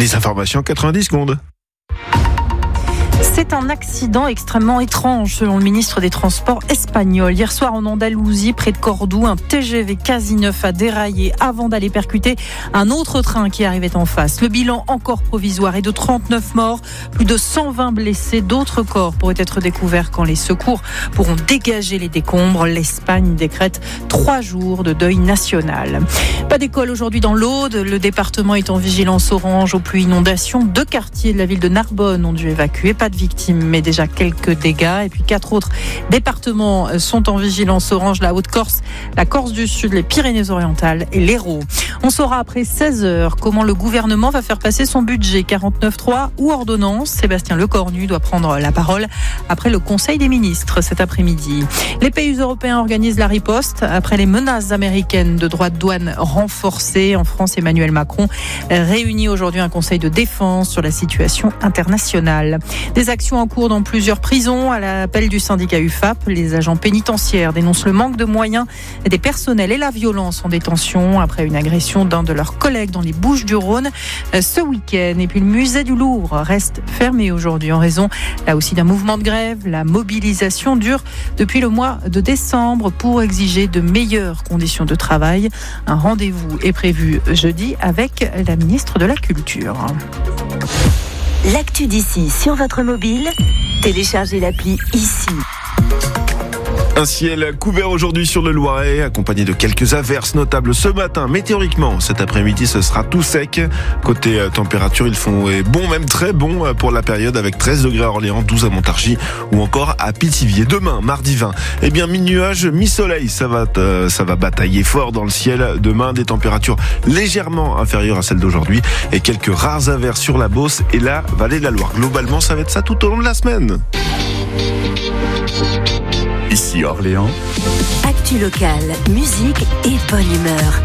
Les informations en 90 secondes. C'est un accident extrêmement étrange selon le ministre des Transports espagnol. Hier soir en Andalousie, près de Cordoue, un TGV quasi neuf a déraillé avant d'aller percuter un autre train qui arrivait en face. Le bilan encore provisoire est de 39 morts, plus de 120 blessés. D'autres corps pourraient être découverts quand les secours pourront dégager les décombres. L'Espagne décrète 3 jours de deuil national. Pas d'école aujourd'hui dans l'Aude. Le département est en vigilance orange aux pluies inondations. 2 quartiers de la ville de Narbonne ont dû évacuer. Pas de victimes, mais déjà quelques dégâts. Et puis 4 autres départements sont en vigilance orange, la Haute-Corse, la Corse du Sud, les Pyrénées-Orientales et l'Hérault. On saura après 16 heures comment le gouvernement va faire passer son budget 49.3 ou ordonnance. Sébastien Lecornu doit prendre la parole après le Conseil des ministres cet après-midi. Les pays européens organisent la riposte après les menaces américaines de droits de douane renforcés. En France, Emmanuel Macron réunit aujourd'hui un conseil de défense sur la situation internationale. Des actions en cours dans plusieurs prisons. À l'appel du syndicat UFAP, les agents pénitentiaires dénoncent le manque de moyens des personnels et la violence en détention après une agression d'un de leurs collègues dans les Bouches-du-Rhône ce week-end. Et puis le musée du Louvre reste fermé aujourd'hui en raison là aussi d'un mouvement de grève. La mobilisation dure depuis le mois de décembre pour exiger de meilleures conditions de travail. Un rendez-vous est prévu jeudi avec la ministre de la Culture. L'actu d'ici sur votre mobile, téléchargez l'appli ici. Un ciel couvert aujourd'hui sur le Loiret, accompagné de quelques averses notables ce matin. Météoriquement, cet après-midi, ce sera tout sec. Côté température, ils font bon, même très bon pour la période, avec 13 degrés à Orléans, 12 à Montargis ou encore à Pithiviers. Demain, mardi 20, mi-nuage, mi-soleil. Ça va batailler fort dans le ciel. Demain, des températures légèrement inférieures à celles d'aujourd'hui et quelques rares averses sur la Beauce et la vallée de la Loire. Globalement, ça va être ça tout au long de la semaine. Ici Orléans. Actu locale, musique et bonne humeur.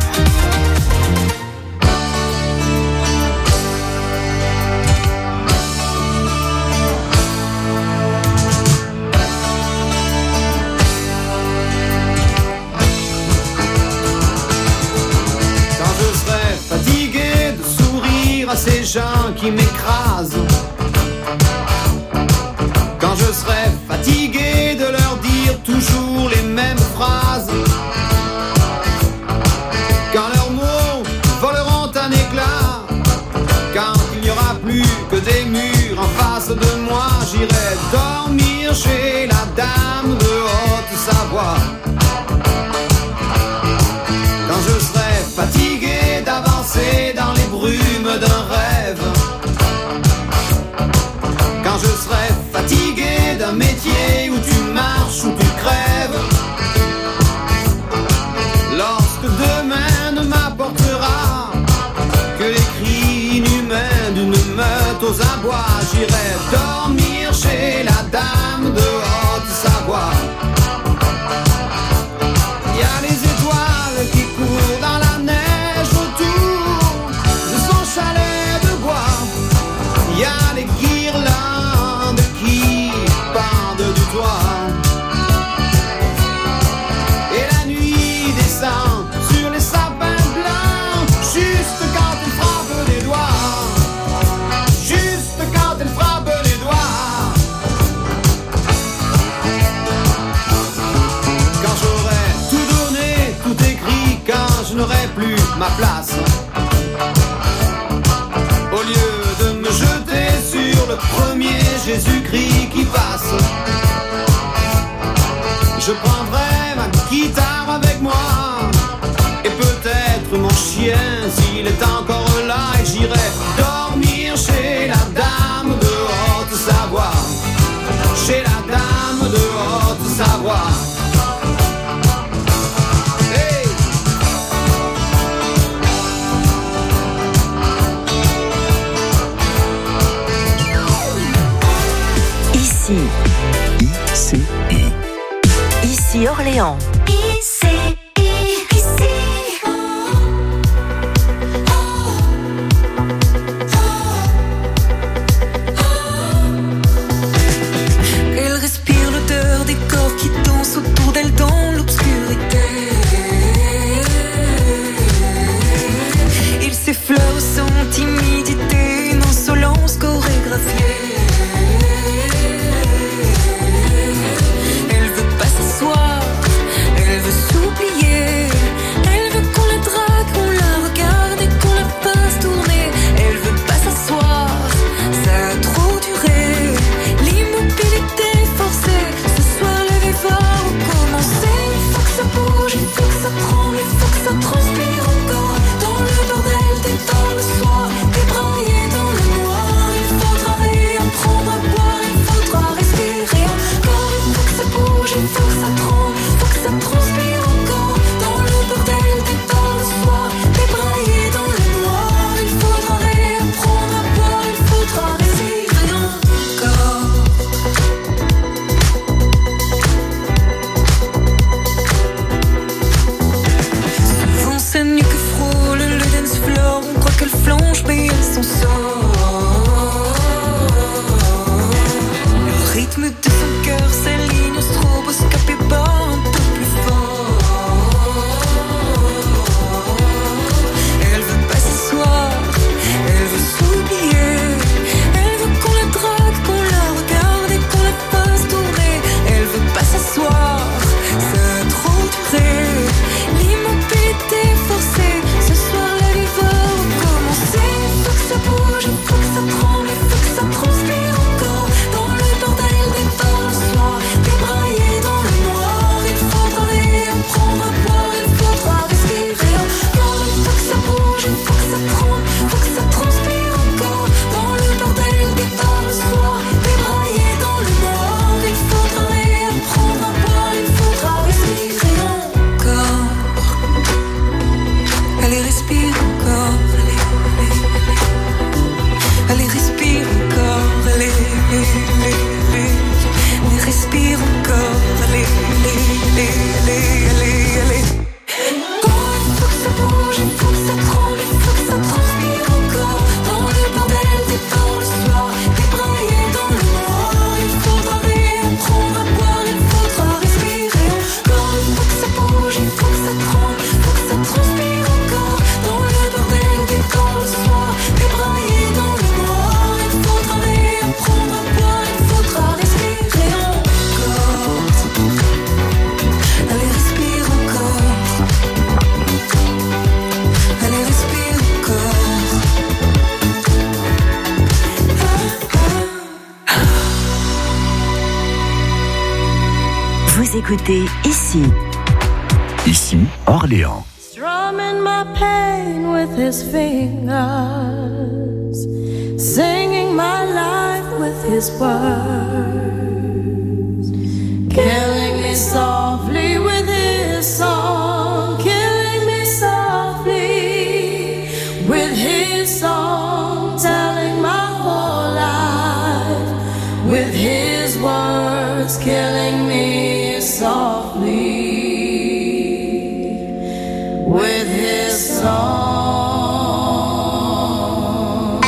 Quand je serai fatigué de sourire à ces gens qui m'écrasent, quand je serai fatigué de leur dire toujours les mêmes phrases, quand leurs mots voleront un éclat, quand il n'y aura plus que des murs en face de moi, j'irai dormir chez la dame de Haute-Savoie. Quand je serai fatigué d'avancer dans les brumes d'un rêve, quand je serai fatigué d'un métier où tu marches, où tu crèves, lorsque demain ne m'apportera que les cris inhumains d'une meute aux abois, j'irai dormir chez la dame de Haute-Savoie. Il y a les étoiles qui courent dans la neige autour de son chalet de bois. Il y a les guirlandes qui pendent du toit. Et la nuit descend sur les sapins blancs, juste quand elle frappe les doigts. Juste quand elle frappe les doigts. Quand j'aurai tout donné, tout écrit, quand je n'aurai plus ma place, au lieu de me jeter sur le premier Jésus-Christ qui passe, je prendrai ma guitare avec moi et peut-être mon chien s'il est encore là, et j'irai dormir chez la dame de Haute-Savoie. Chez la dame de Haute-Savoie. Hey! Ici. Ici Orléans. Elle respire l'odeur des corps qui dansent autour d'elle dans l'obscurité. Il s'effleure sans timidité. écoutez ici. Ici, Orléans. Strumming my pain with his fingers, singing my life with his words, killing me softly with his song, killing me softly with his song, telling my whole life with his words, killing me softly with his song.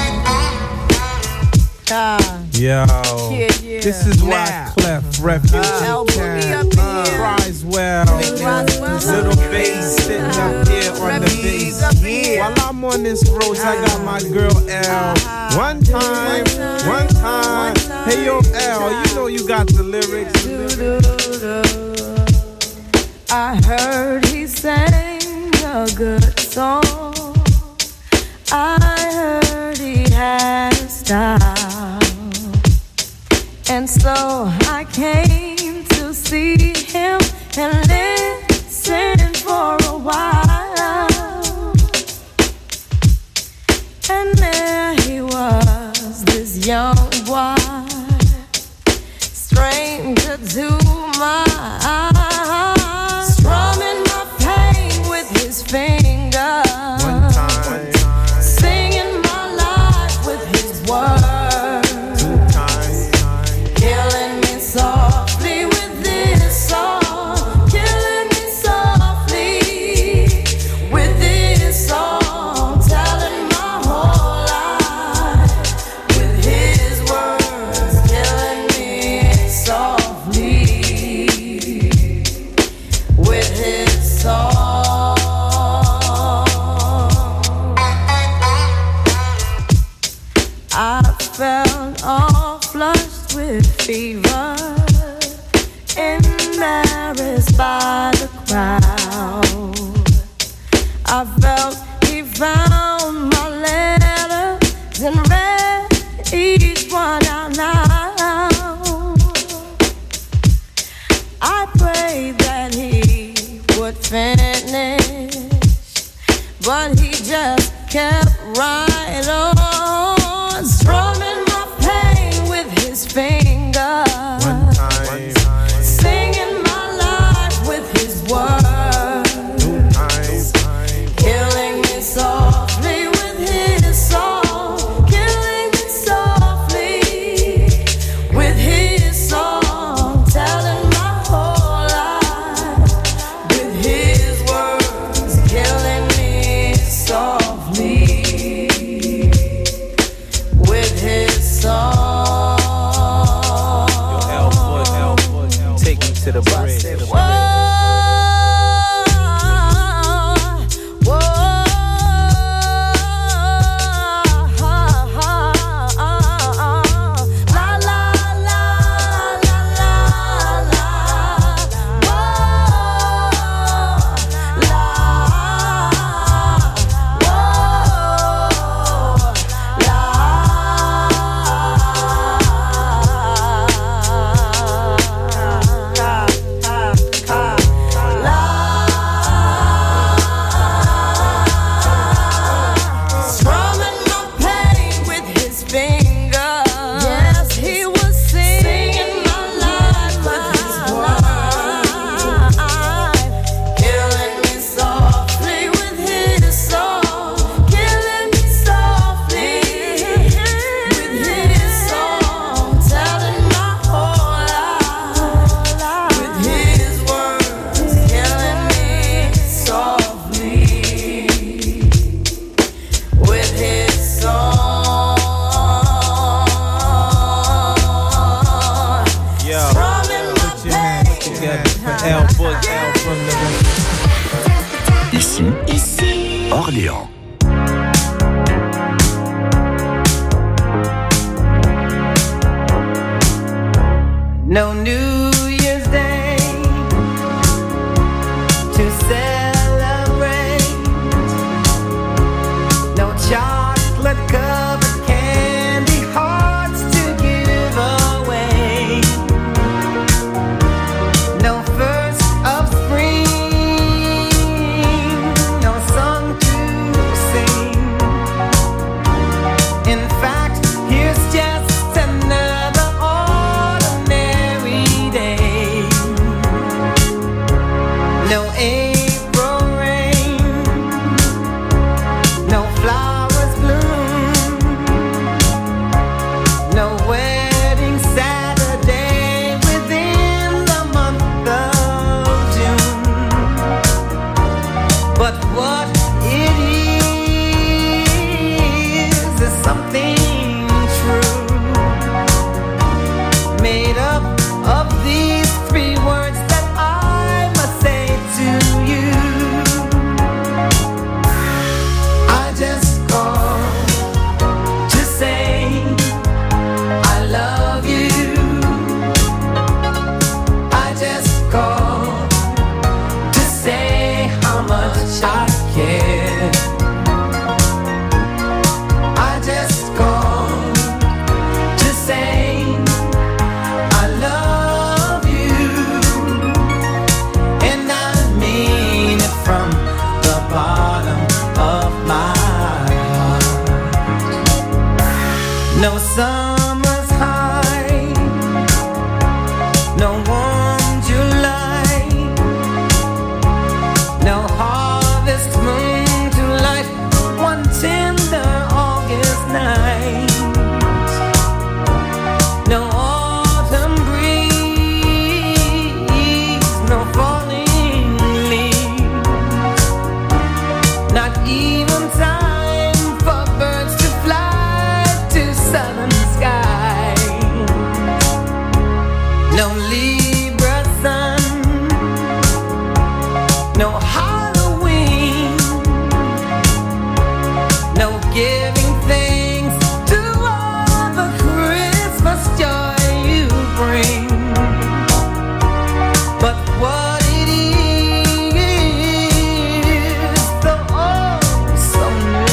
Yo, this is why Clef Refugee Criswell, little bass sitting up here on the bass. While I'm on this road, I got my girl L. One time. Hey yo L, you know you got the lyrics. I heard he sang a good song. I heard he had a style. And so I came to see him and listen for a while. And there he was, this young boy, stranger to my eyes, strumming my pain with his fingers. One time. Singing my life with his words. Two times. Killing me softly with this song. Killing me softly with this song. Telling my whole life with his words. Killing me softly with his song. I felt all flushed with fever, embarrassed by the crowd. I felt he found my letters and read each one out loud. I prayed that he would finish, but he just kept right on, strumming my pain with his fingers. One time. Singing my life with his words. Two times. Killing me softly with his song. Killing me softly with his song. Telling my whole life with his words. Killing me softly with his song. Take me to the bridge. Whoa, whoa, la la la la la la, whoa, la, strumming my pain with his fingers. Yes, he was singing my life with his words. Killing me softly with his song. Killing me softly with his song. Telling my whole life with his words. Killing me softly with his song. Yo, Strumming my put your hands together for L Book, L from the Ici, Orléans. No New Year's Day to celebrate. No chocolate covered candy hearts to give away. No even time for birds to fly to southern sky. No Libra sun, no Halloween, no giving thanks to all the Christmas joy you bring. But what it is, the oh so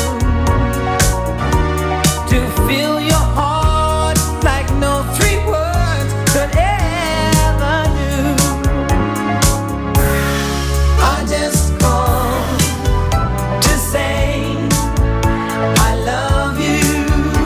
new, to fill your heart like no three words could ever do. I just called to say I love you.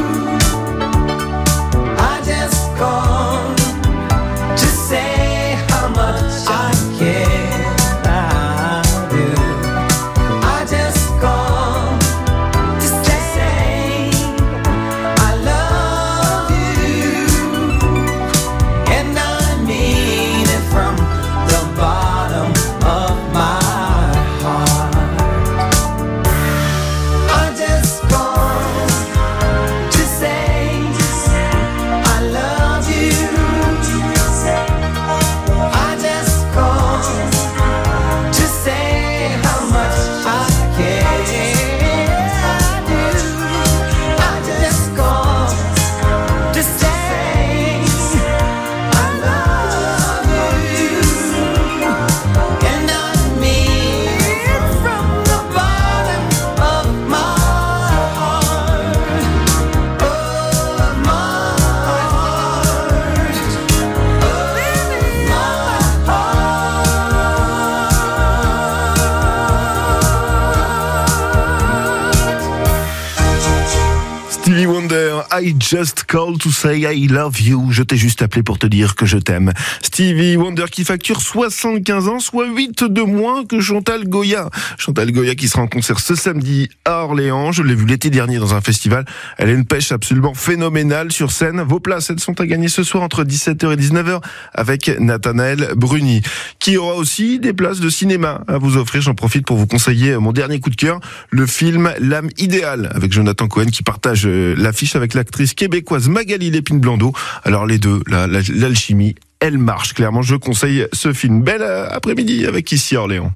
I just called to say how much I care. I do. I just called to say I love you, and I mean it from the bottom of my heart. I just called to say I love you. I just called to say how much I care. I do. I just called to say I love you, and I mean it from the bottom of my heart. Oh, my heart. Stevie Wonder, I just called to say I love you. Je t'ai juste appelé pour te dire que je t'aime. Stevie Wonder qui facture 75 ans, soit 8 de moins que Chantal Goya. Chantal Goya qui sera en concert ce samedi à Orléans. Je l'ai vu l'été dernier dans un festival. Elle a une pêche absolument phénoménale sur scène. Vos places, elles sont à gagner ce soir entre 17h et 19h avec Nathanaël Bruni, qui aura aussi des places de cinéma à vous offrir. J'en profite pour vous conseiller mon dernier coup de cœur, le film L'âme idéale avec Jonathan Cohen qui partage l'affiche avec l'actrice québécoise Magali Lépine-Blondeau. Alors les deux, l'alchimie, elle marche clairement. Je conseille ce film. Bel après-midi avec Ici Orléans.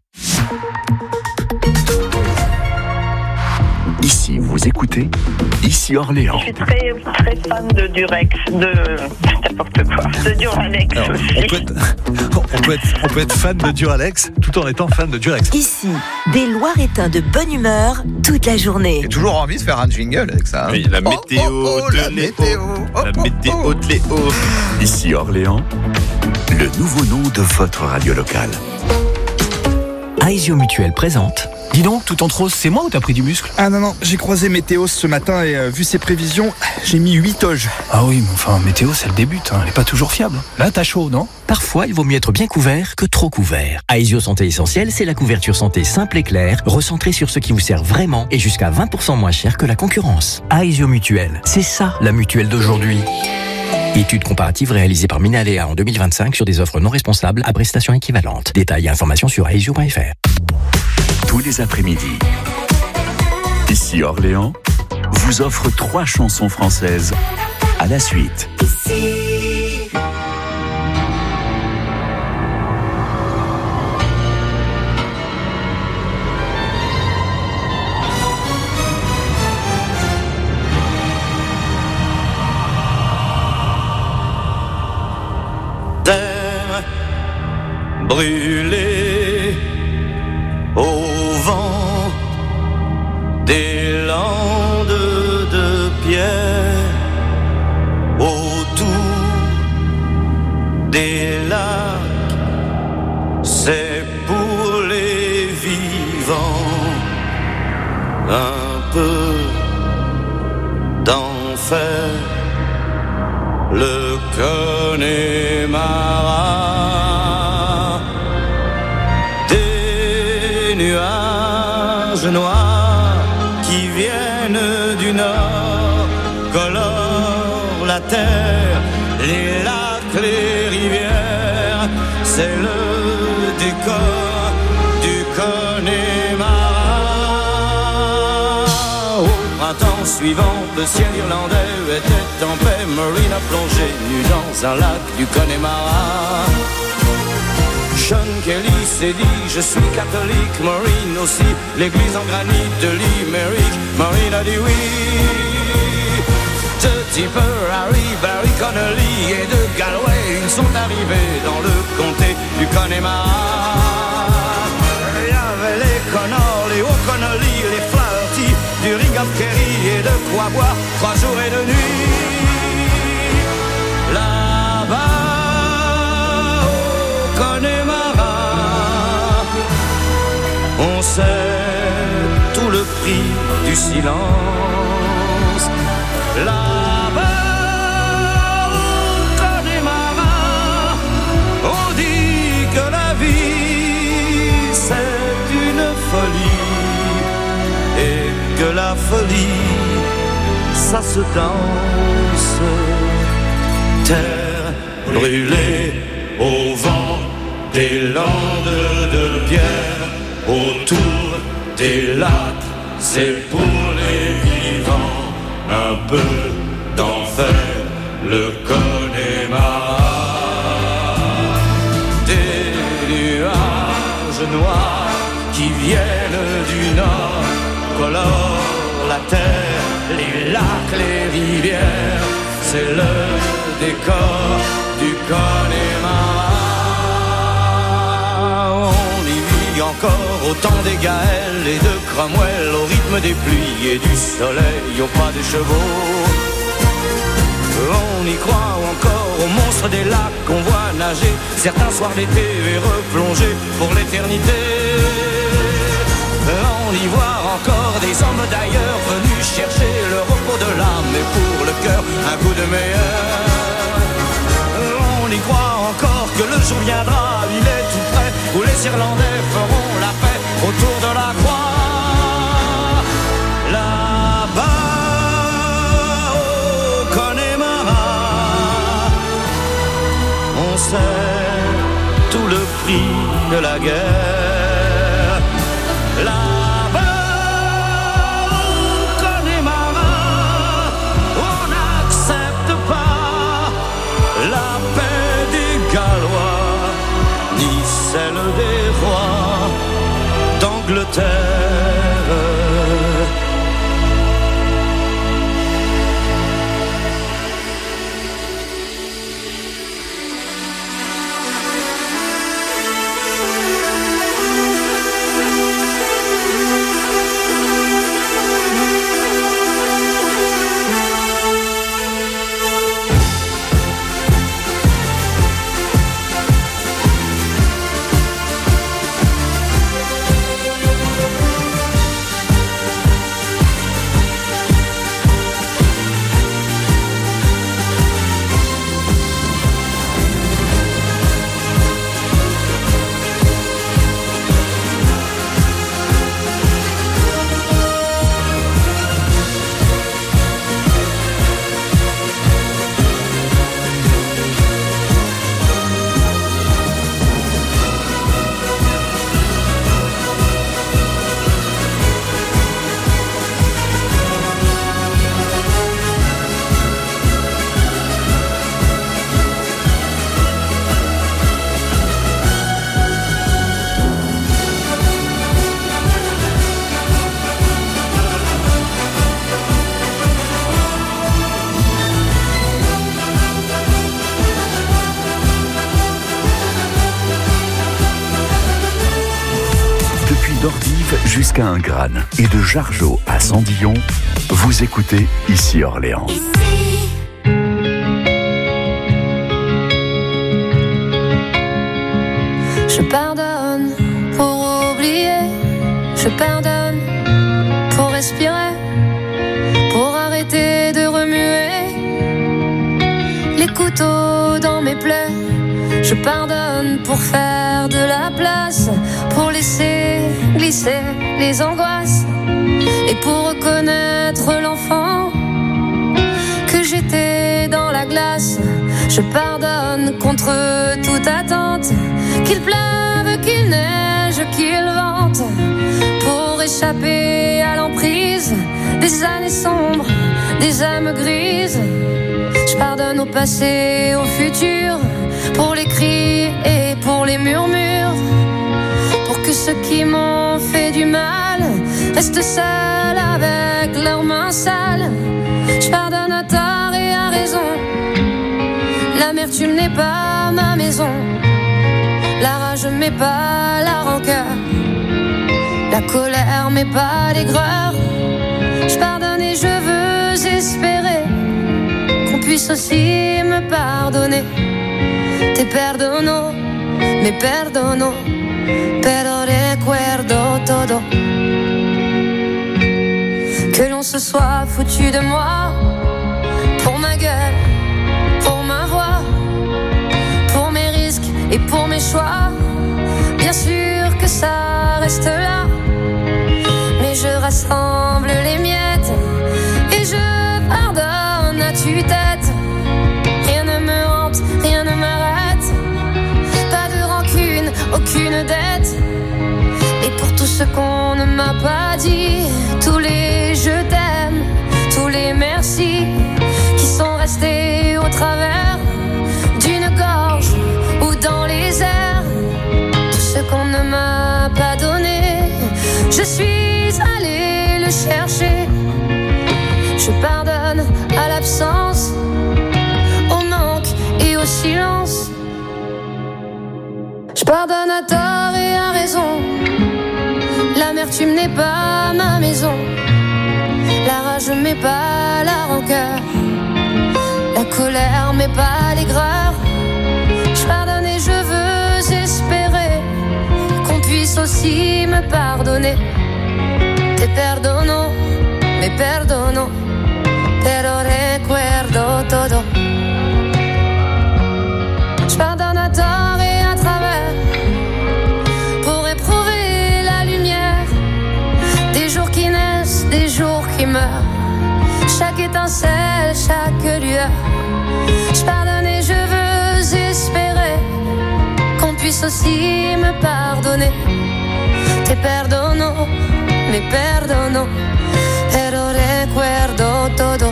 Ici, vous écoutez Ici Orléans. Je suis très, très fan de Durex, de n'importe quoi, de Duralex Alors, aussi. on peut être fan de Duralex tout en étant fan de Durex. Ici, des Loiretains de bonne humeur toute la journée. J'ai toujours envie de faire un jingle avec ça. Hein. Oui, la météo de la Léo. météo. La météo de Léo. Ici Orléans, le nouveau nom de votre radio locale. Aesio Mutuel présente. Dis donc, tout en rose, c'est moi ou t'as pris du muscle? Ah non, j'ai croisé Météos ce matin et vu ses prévisions, j'ai mis 8 oges. Ah oui, mais enfin, météo, c'est le début, hein. Elle est pas toujours fiable. Là, t'as chaud, non? Parfois, il vaut mieux être bien couvert que trop couvert. Aesio Santé Essentielle, c'est la couverture santé simple et claire, recentrée sur ce qui vous sert vraiment et jusqu'à 20% moins cher que la concurrence. Aesio Mutuel, c'est ça, la mutuelle d'aujourd'hui. Étude comparative réalisée par Minalea en 2025 sur des offres non responsables à prestations équivalentes. Détails et informations sur aesio.fr. Tous les après-midi, Ici Orléans vous offre 3 chansons françaises à la suite. Terre brûlée au vent des landes de pierre, autour des lacs, c'est pour les vivants un peu d'enfer. Le Connemara, des nuages noirs qui viennent du nord colorent la terre, les lacs, les rivières, c'est le décor du Connemara. Dimanche suivant, le ciel irlandais était en paix. Maureen a plongé nue dans un lac du Connemara. Sean Kelly s'est dit, je suis catholique. Maureen aussi, l'église en granit de Limerick. Maureen a dit oui. De Tipper, Harry, Barry Connolly et de Galway, ils sont arrivés dans le comté du Connemara. Il y avait les Connor, les O'Connolly, les Flaherty, du Ring of Kerry et de quoi boire 3 jours et 2 nuits. Là-bas au Connemara, on sait tout le prix du silence. Là-bas au Connemara, on dit que la vie c'est une folie et que la folie ça se danse. Terre brûlée au vent des landes de pierre, autour des lacs, c'est pour les vivants. Un peu d'enfer, le Connemara. Des nuages noirs qui viennent du nord colorent la terre, les lacs, les rivières. C'est le décor du Connemara. On y vit encore au temps des Gaëls et de Cromwell, au rythme des pluies et du soleil, au pas des chevaux. On y croit encore aux monstres des lacs qu'on voit nager certains soirs d'été et replonger pour l'éternité. On y voit encore des hommes d'ailleurs venus chercher le repos de l'âme et pour le cœur un coup de meilleur. On y croit encore que le jour viendra, il est tout près, où les Irlandais feront la paix autour de la croix. Là-bas au Connemara, on sait tout le prix de la guerre. Là-bas au Connemara, on n'accepte pas la paix des Gallois, ni celle des rois d'Angleterre. d'Ordives jusqu'à Ingrane et de Jargeau à Sandillon, vous écoutez Ici Orléans. Je pardonne pour oublier, je pardonne pour respirer, pour arrêter de remuer les couteaux dans mes plaies. Je pardonne pour faire de la place, pour laisser glisser les angoisses et pour reconnaître l'enfant que j'étais dans la glace. Je pardonne contre toute attente, qu'il pleuve, qu'il neige, qu'il vente, pour échapper à l'emprise des des années sombres, des âmes grises. Je pardonne au passé, au futur, pour les cris et pour les murmures, pour que ceux qui m'ont fait du mal restent seuls avec leurs mains sales. Je pardonne à tort et à raison. L'amertume n'est pas ma maison. La rage m'est pas la rancœur. La colère m'est pas l'aigreur. Je pardonne et je veux espérer qu'on puisse aussi me pardonner. Te perdono, me perdono, pero recuerdo todo. Que l'on se soit foutu de moi, pour ma gueule, pour ma voix, pour mes risques et pour mes choix. Bien sûr que ça reste là, mais je rassemble les miettes et je pardonne à tue-tête. Rien ne me hante, rien ne m'arrête. Pas de rancune, aucune dette. Et pour tout ce qu'on ne m'a pas dit, tous les je t'aime, tous les merci qui sont restés au travers d'une gorge ou dans les airs. Tout ce qu'on ne m'a pas donné, je suis allée le chercher. Je pardonne à l'absence, au manque et au silence. Je pardonne à tort et à raison. L'amertume n'est pas ma maison. La rage m'est pas la rancœur. La colère m'est pas l'aigreur. Je pardonne et je veux espérer qu'on puisse aussi me pardonner. Te perdono, me perdono, pero recuerdo todo. Je pardonne à tort et à travers pour éprouver la lumière des jours qui naissent, des jours qui meurent. Chaque étincelle, chaque lueur. Je pardonne et je veux espérer qu'on puisse aussi me pardonner. Te perdono, me perdono, pero recuerdo todo.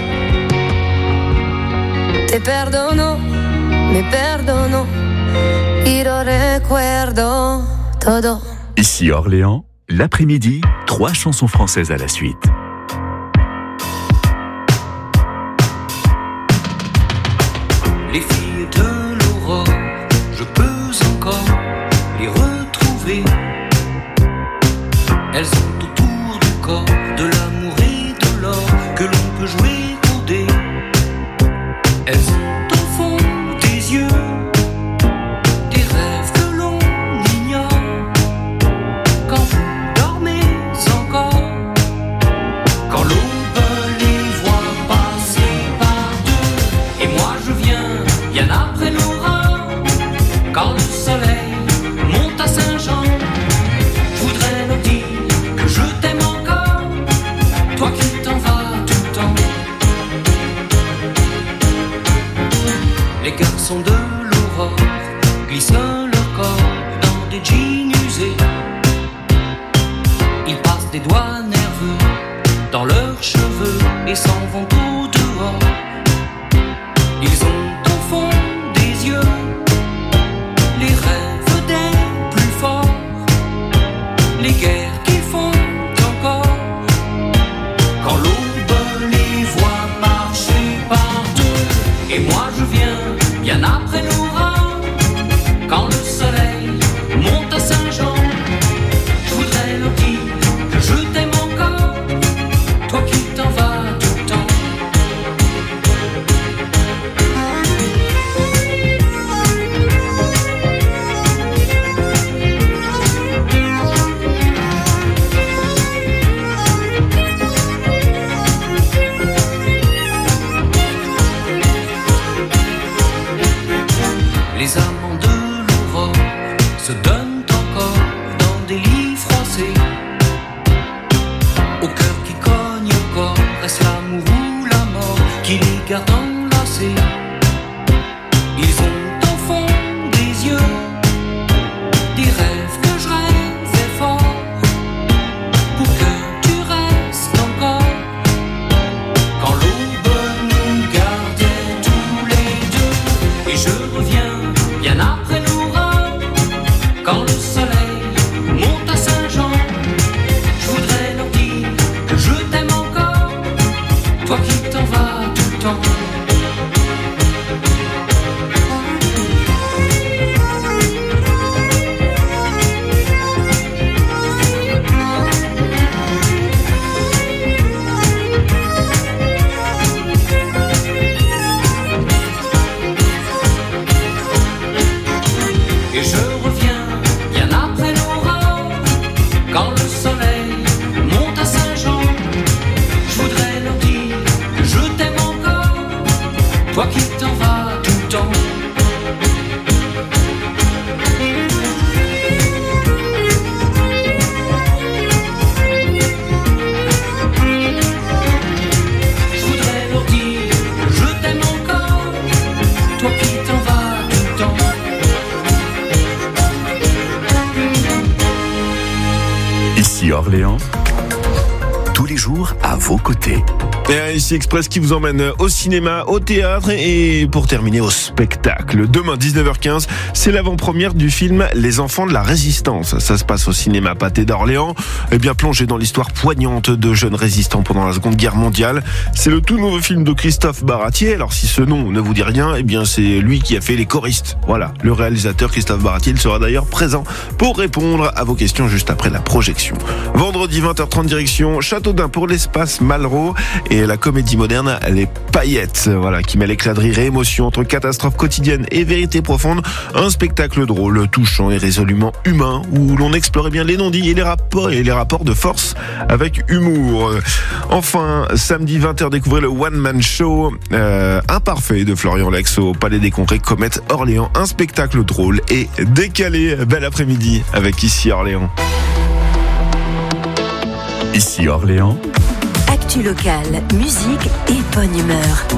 Te perdono, me perdono, pero recuerdo todo. Ici Orléans, l'après-midi, 3 chansons françaises à la suite. Les filles de l'aurore, je peux encore les retrouver. Elles ont autour du corps de l'amour et de l'or que l'on peut jouer au dé. Elles ont au fond des yeux des rêves que l'on ignore. Quand vous dormez encore, quand l'aube les voit passer par deux, et moi je viens bien après l'aurore, quand le soleil monte à Saint-Jean. Je voudrais leur dire que je t'aime encore, toi qui t'en vas tout le temps. Les garçons de l'aurore glissent leur corps dans des jeans usés. Ils passent des doigts nerveux dans leurs cheveux et s'en vont au dehors. Ils ont au fond des yeux les rêves des plus forts, les guerres qu'ils font encore. Quand l'aube les voit marcher par deux, et moi je viens bien après l'aurore, quand le soleil monte à Saint-Jean. Je voudrais leur dire que je t'aime encore, toi qui t'en vas tout le temps. Les amants de l'aurore se donnent encore dans des lits froissés. Au cœur qui cogne encore, est-ce l'amour ou la mort qui les garde enlacés? Ils ont au fond des yeux des rêves que je rêvais fort, pour que tu restes encore, je t'aime encore, toi qui t'en vas tout le temps. Et je reviens bien après l'aurore, quand le soleil monte à Saint-Jean. Je voudrais leur dire que je t'aime encore, toi qui t'en vas tout le temps. Je voudrais leur dire que je t'aime encore, toi qui t'en vas tout le temps. Ici Orléans, tous les jours à vos côtés. Et ici Express qui vous emmène au cinéma, au théâtre et pour terminer au spectacle. Demain 19h15, c'est l'avant-première du film Les Enfants de la Résistance. Ça se passe au cinéma Pathé d'Orléans. Et bien plongé dans l'histoire poignante de jeunes résistants pendant la Seconde Guerre mondiale. C'est le tout nouveau film de Christophe Baratier. Alors si ce nom ne vous dit rien, eh bien c'est lui qui a fait les choristes. Voilà, le réalisateur Christophe Baratier, il sera d'ailleurs présent pour répondre à vos questions juste après la projection. Vendredi 20h30 direction Châteaudun pour l'espace Malraux. Et la comédie moderne, Les Paillettes, voilà, qui mêle éclat de rire et émotion entre catastrophe quotidienne et vérité profonde. Un spectacle drôle, touchant et résolument humain, où l'on explorait bien les non-dits et les rapports de force avec humour. Enfin, samedi 20h, découvrez le One Man Show Imparfait de Florian Lex au Palais des Congrès Comète Orléans. Un spectacle drôle et décalé. Bel après-midi avec Ici Orléans. Ici Orléans. Actu locale, musique et bonne humeur.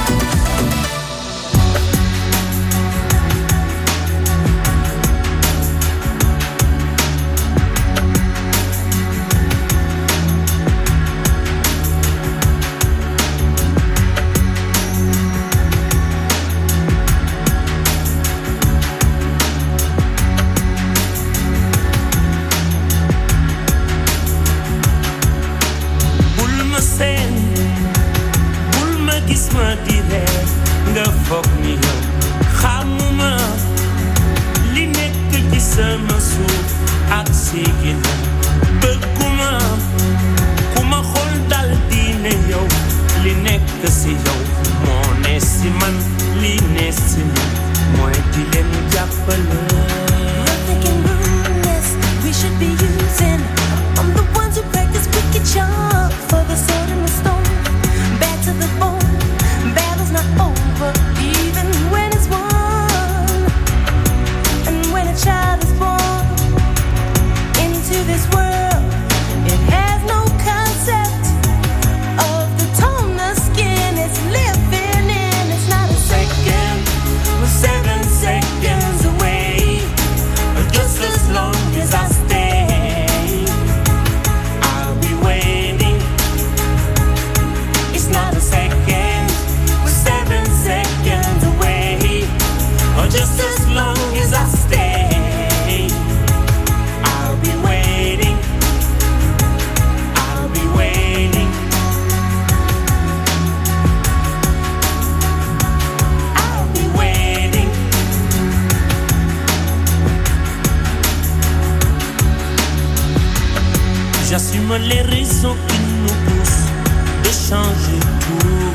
J'assume les raisons qui nous poussent de changer tout.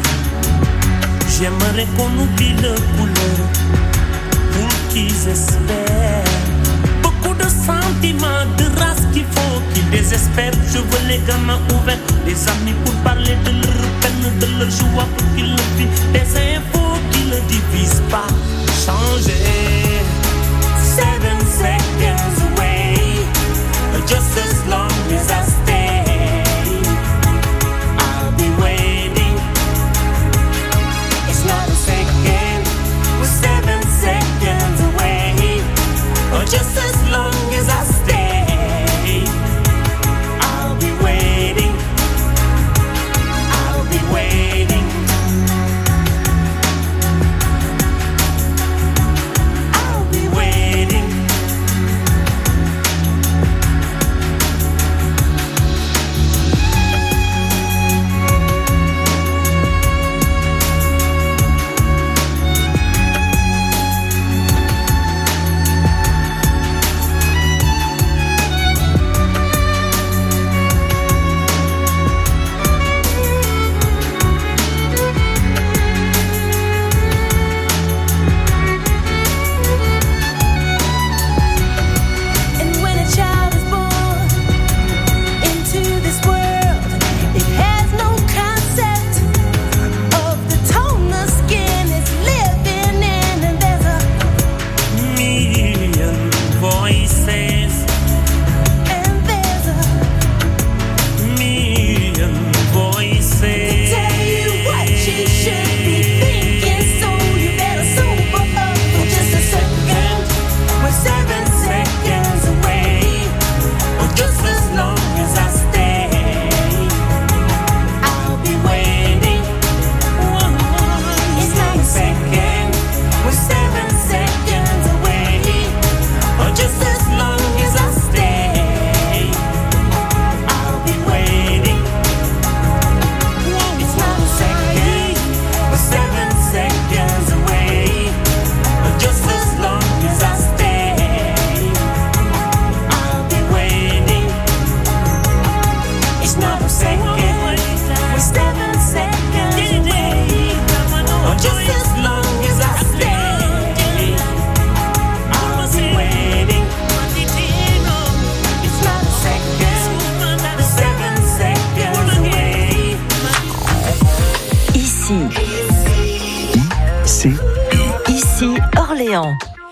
J'aimerais qu'on oublie le couleur pour qu'ils espèrent. Beaucoup de sentiments, de race qu'il faut qu'ils désespèrent. Je veux les gamins ouverts, des amis pour parler de leur peine, de leur joie pour qu'ils le vivent. Des infos qui ne divisent pas. Changer. 7 seconds away, just as long as I stay, I'll be waiting. It's not a second, we're 7 seconds away, or just as long as I stay, I'll be waiting. I'll be waiting. I'll be waiting. Orléans.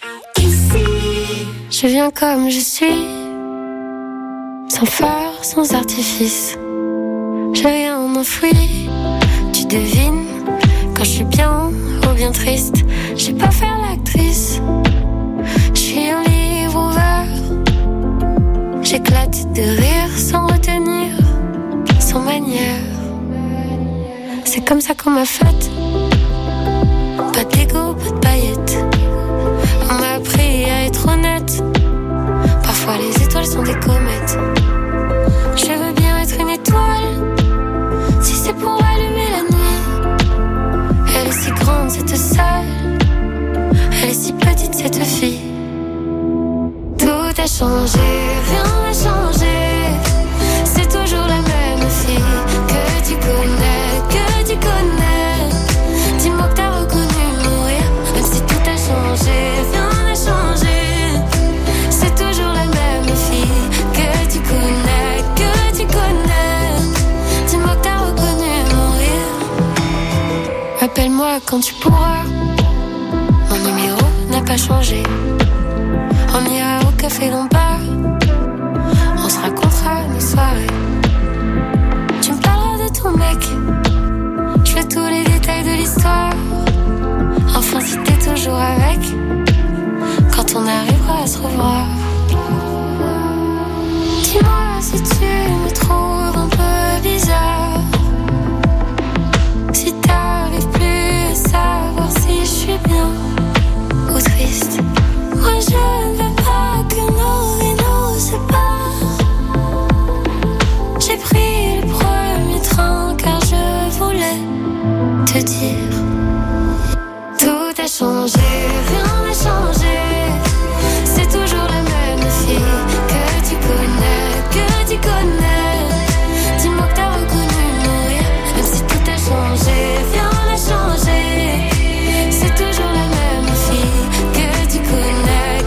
Je viens comme je suis, sans phare, sans artifice. J'ai rien enfoui, tu devines, quand je suis bien ou bien triste. J'ai pas faire l'actrice, je suis un livre ouvert. J'éclate de rire sans retenir, sans manière. C'est comme ça qu'on m'a faite, pas d'égo, pas de paillettes. On m'a appris à être honnête. Parfois les étoiles sont des comètes. Je veux bien être une étoile, si c'est pour allumer la nuit. Elle est si grande cette salle, elle est si petite cette fille. Tout a changé, rien n'a changé. C'est toujours la même fille que tu connais. Dis-moi que t'as reconnu mon rire, même si tout a changé, rien n'a changé. C'est toujours la même fille que tu connais. Dis-moi que t'as reconnu mon rire. Appelle-moi quand tu pourras, mon numéro n'a pas changé. On ira au café Lombard, on se racontera nos soirées. Tu me parleras de ton mec, je veux tous les détails de l'histoire. Enfin si t'es toujours avec, quand on arrivera à se revoir. Dis-moi si tu me trouves un peu bizarre, si t'arrives plus à savoir si je suis bien ou triste. Moi je ne veux pas que nos vies nous séparent. J'ai pris le premier train car je voulais te dire. Tout a changé, rien n'a changé. C'est toujours la même fille que tu connais. Dis-moi que t'as reconnu mon rire, même si tout a changé, rien n'a changé. C'est toujours la même fille que tu connais.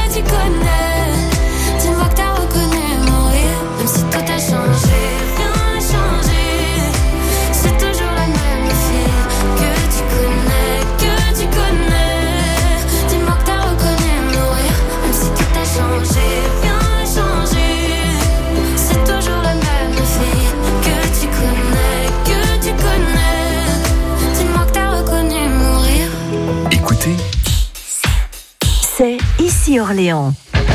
Dis-moi que t'as reconnu mon rire, même si tout a changé, rien n'a changé. C'est toujours la même fille que tu connais. Dis-moi que t'as reconnu mon rire, même si tout a changé, rien n'a changé. C'est toujours la même fille que tu connais. Dis-moi que t'as reconnu mon rire. Écoutez, C'est ici Orléans.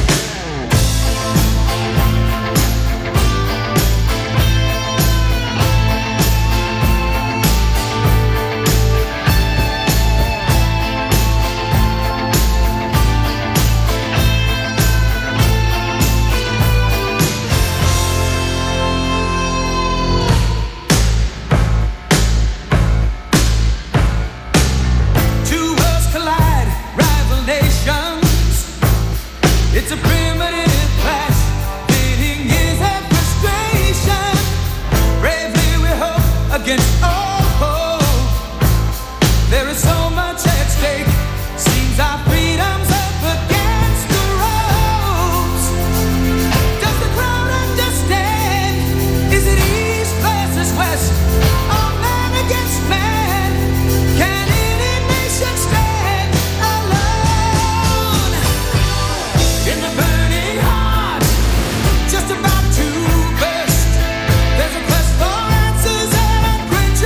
Two worlds collide, rival nations. It's a primitive clash, pitting years of frustration. Bravely we hope against all hope. There is so much at stake. Seems our freedom's up against the ropes. Does the crowd understand? Is it east versus west? Or man against man? Can any nation stand alone? In the burning heart, just about to burst. There's a quest for answers and a quench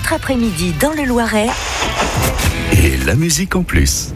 votre après-midi dans le Loiret. Et la musique en plus.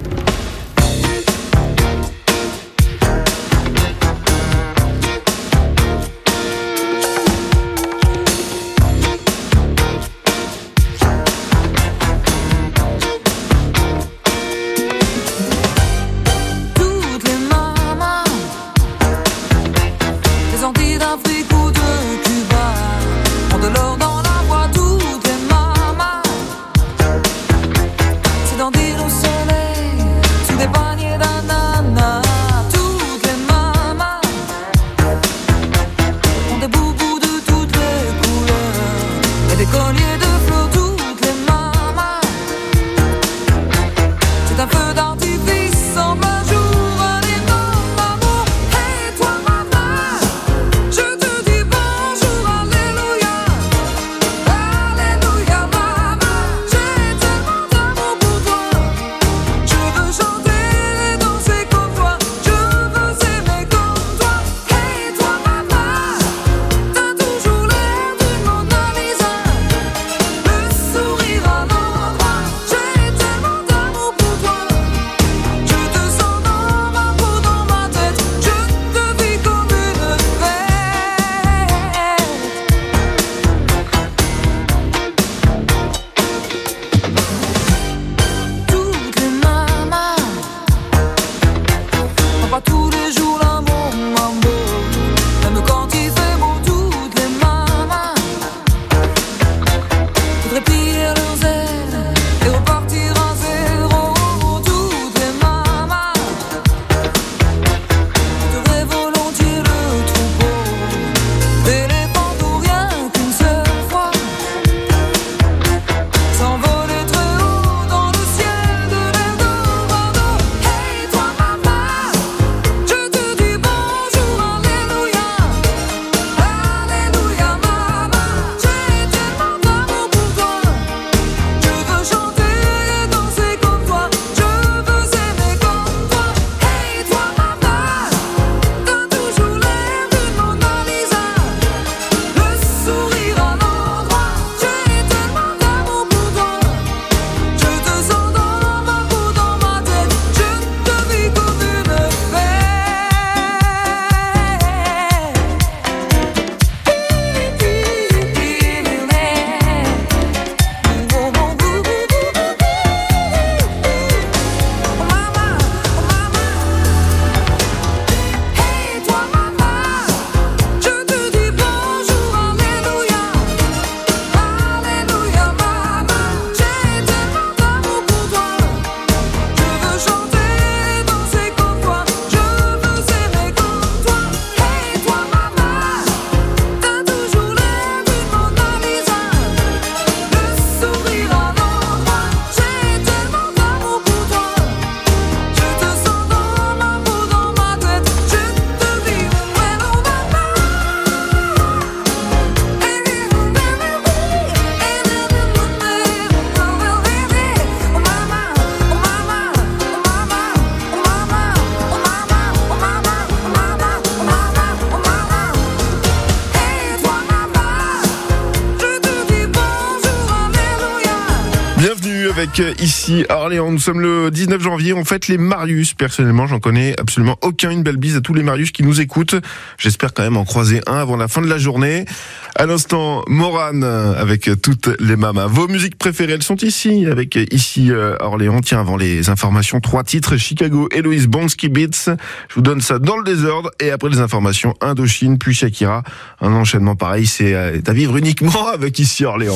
Avec ici à Orléans, nous sommes le 19 janvier, on fête les Marius. Personnellement, j'en connais absolument aucun. Une belle bise à tous les Marius qui nous écoutent. J'espère quand même en croiser un avant la fin de la journée. À l'instant, Morane avec toutes les mamas. Vos musiques préférées, elles sont ici, avec ici à Orléans. Tiens, avant les informations, 3 titres, Chicago, Héloïse, Bonsky Beats. Je vous donne ça dans le désordre. Et après les informations, Indochine, puis Shakira. Un enchaînement pareil, c'est à vivre uniquement avec ici à Orléans.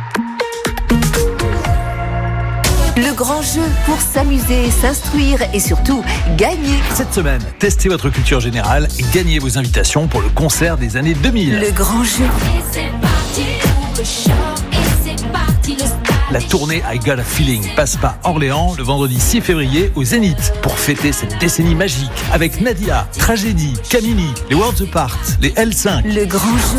Le grand jeu pour s'amuser, s'instruire et surtout gagner. Cette semaine, testez votre culture générale et gagnez vos invitations pour le concert des années 2000. Le grand jeu. Et c'est parti pour le show, et c'est parti le style. La tournée I Got a Feeling passe par Orléans le vendredi 6 février au Zénith pour fêter cette décennie magique avec Nadia, Tragédie, Camini, les Worlds Apart, les L5. Le grand jeu.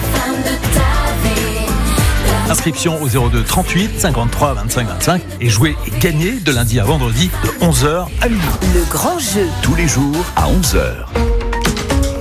Inscription au 02 38 53 25 25 et jouez et gagnez de lundi à vendredi de 11h à midi. Le grand jeu. Tous les jours à 11h.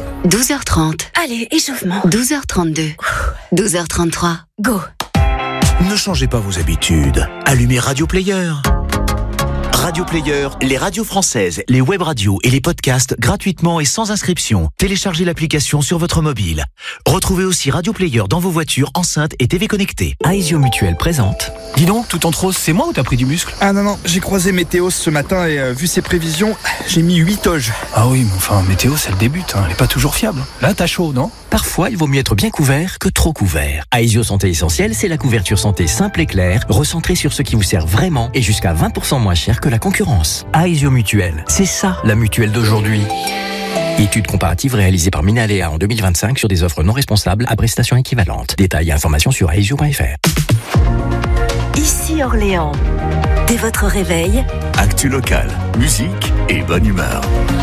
12h30. Allez, échauffement. 12h32. 12h33. Go. Ne changez pas vos habitudes. Allumez Radio Player. Radio Player, les radios françaises, les web radios et les podcasts gratuitement et sans inscription. Téléchargez l'application sur votre mobile. Retrouvez aussi Radio Player dans vos voitures, enceintes et TV connectées. Aesio Mutuelle présente. Dis donc, tout en trop, c'est moi ou t'as pris du muscle? Ah non, j'ai croisé Météo ce matin et vu ses prévisions, j'ai mis 8 toges. Ah oui, mais enfin, Météo, elle débute, elle est pas toujours fiable. Là, t'as chaud, non? Parfois, il vaut mieux être bien couvert que trop couvert. Aesio Santé Essentielle, c'est la couverture santé simple et claire, recentrée sur ce qui vous sert vraiment et jusqu'à 20% moins cher que la concurrence. Aesio Mutuelle, c'est ça la mutuelle d'aujourd'hui. Étude comparative réalisée par Minalea en 2025 sur des offres non responsables à prestations équivalentes. Détails et informations sur aesio.fr. Ici Orléans. Dès votre réveil, Actu local, musique et bonne humeur.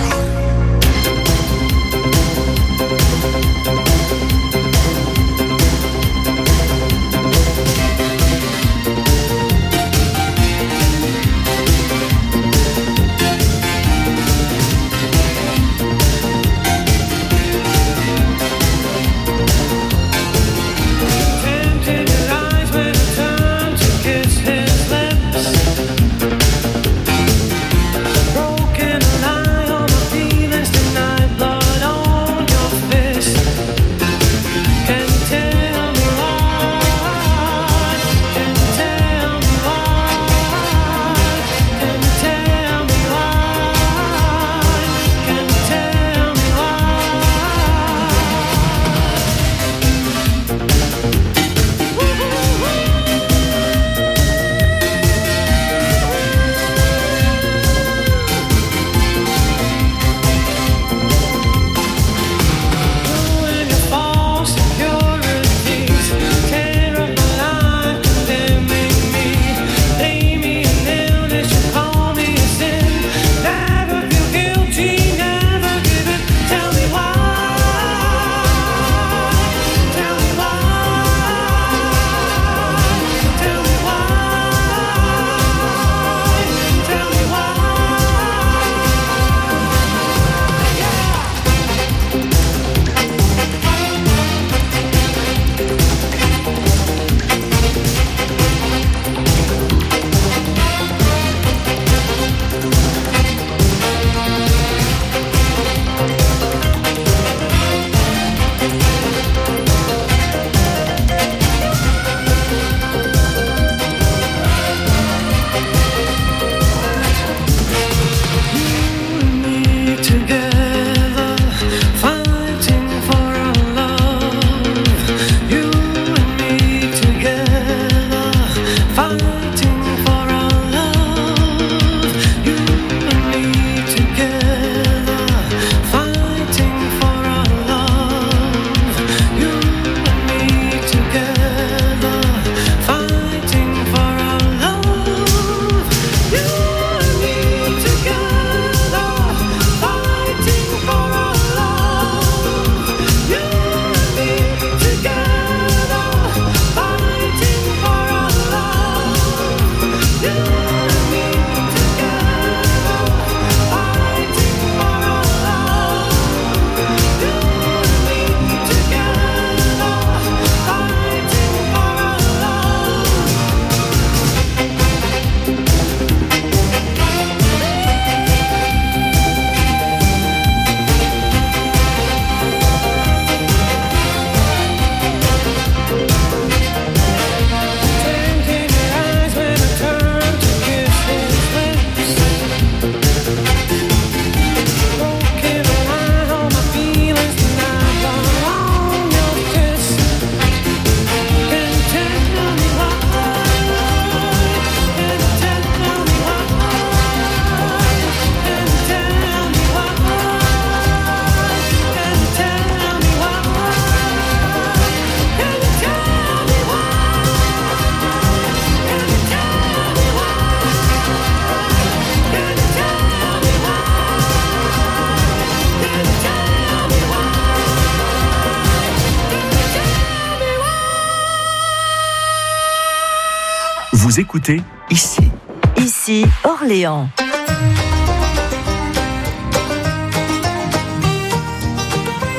Vous écoutez ici. Ici Orléans.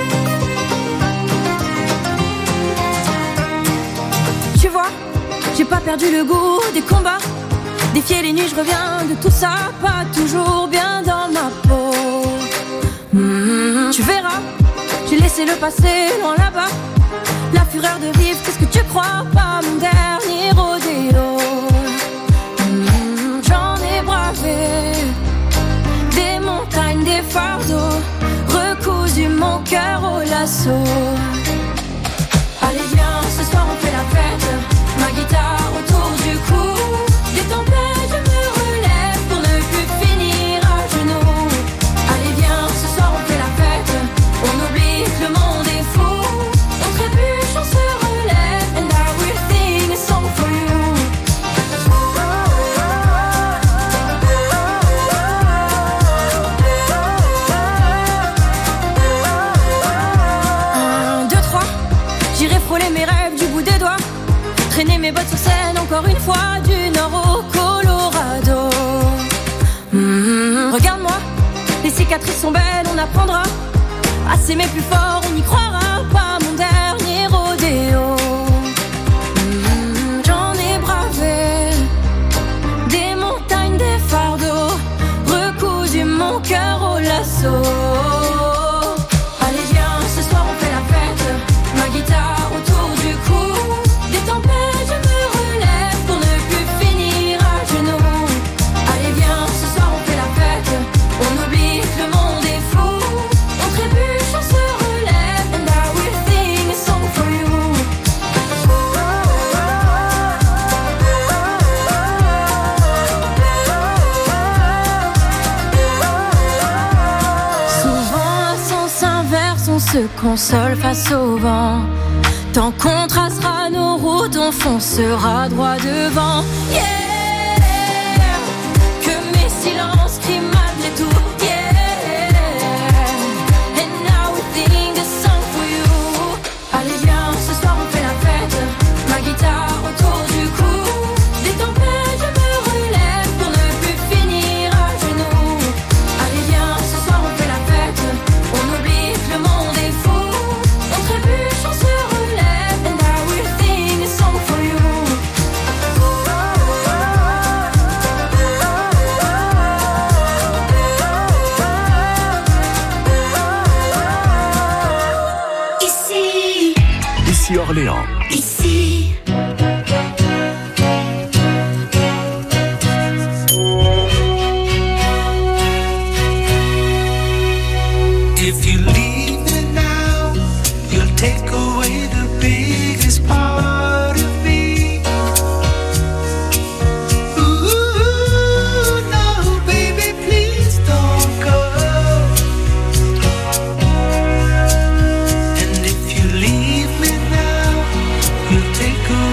Tu vois, j'ai pas perdu le goût des combats. Défier les nuits, je reviens de tout ça, pas toujours bien dans ma peau. Tu verras, j'ai laissé le passé loin là-bas. La fureur de vivre, qu'est-ce que tu crois, pas mon dernier rodéo. J'en ai bravé des montagnes, des fardeaux, recousu mon cœur au lasso. Allez viens, ce soir on fait la fête, ma guitare autour du cou. Des tempêtes, je me relève pour ne plus finir à genoux. Allez viens, ce soir on fait la fête, on oublie que le monde est fou. On trébuche, on se relève, and I will sing a song for you. 1, 2, 3, j'irai frôler mes rêves du bout des doigts. Traîner mes bottes sur scène encore une fois, du nord au Colorado. Regarde-moi, les cicatrices sont belles, on apprendra à s'aimer plus fort, on y croira, pas mon dernier rodéo. J'en ai bravé des montagnes, des fardeaux, recousu mon cœur au lasso. Allez viens, ce soir on fait la fête, ma guitare autour du cou. Des tempêtes, je me relève pour ne plus finir à genoux. Allez viens, ce soir on fait la fête, on oublie que le monde est fou. On trébuche, on se relève, and I will sing a song for you. Souvent à sens inverse, on se console face au vent. Tant qu'on tracera nos routes, on foncera droit devant. Yeah, que mes silences crient malgré tout. Yeah, and now we sing a song for you. Allez viens, ce soir on fait la fête, ma guitare autour du cou. Des tempêtes, je me relève pour ne plus finir à genoux. Allez viens, ce soir on fait la fête, on oublie que le monde est fou. On trébuche, on se relève, and I will sing a song for you. Ici, Ici Orléans. ici. If you leave me now, you'll take away the biggest part of me. Ooh, no, baby, please don't go. And if you leave me now, you'll take away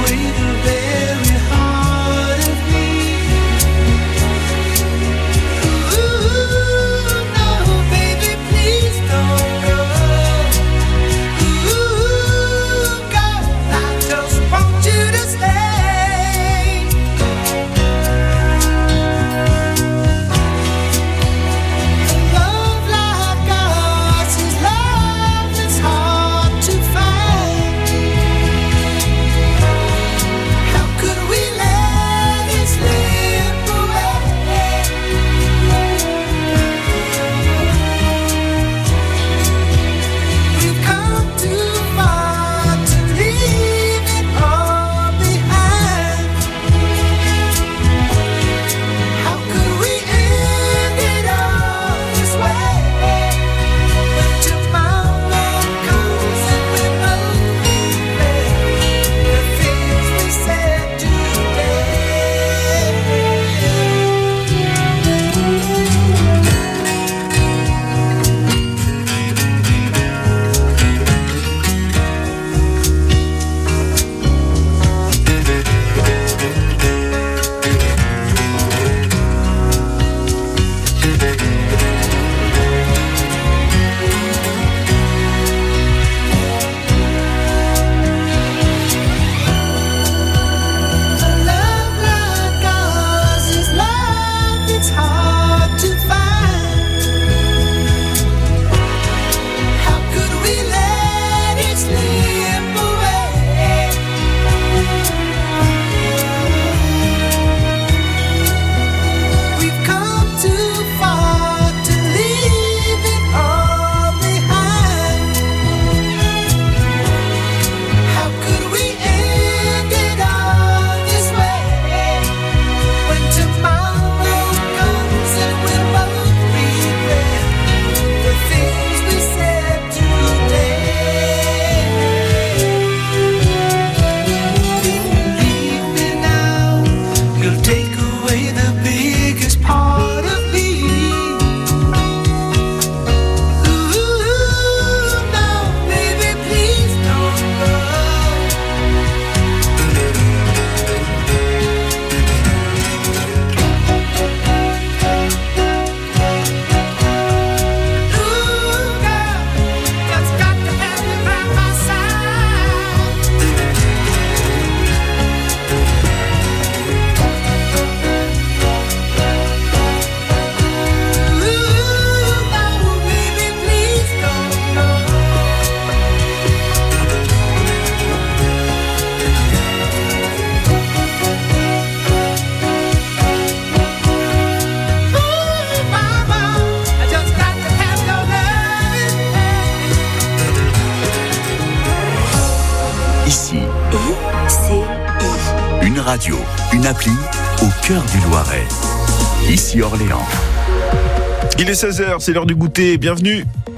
Radio, une appli au cœur du Loiret. Ici Orléans. Il est 16h, c'est l'heure du goûter, bienvenue.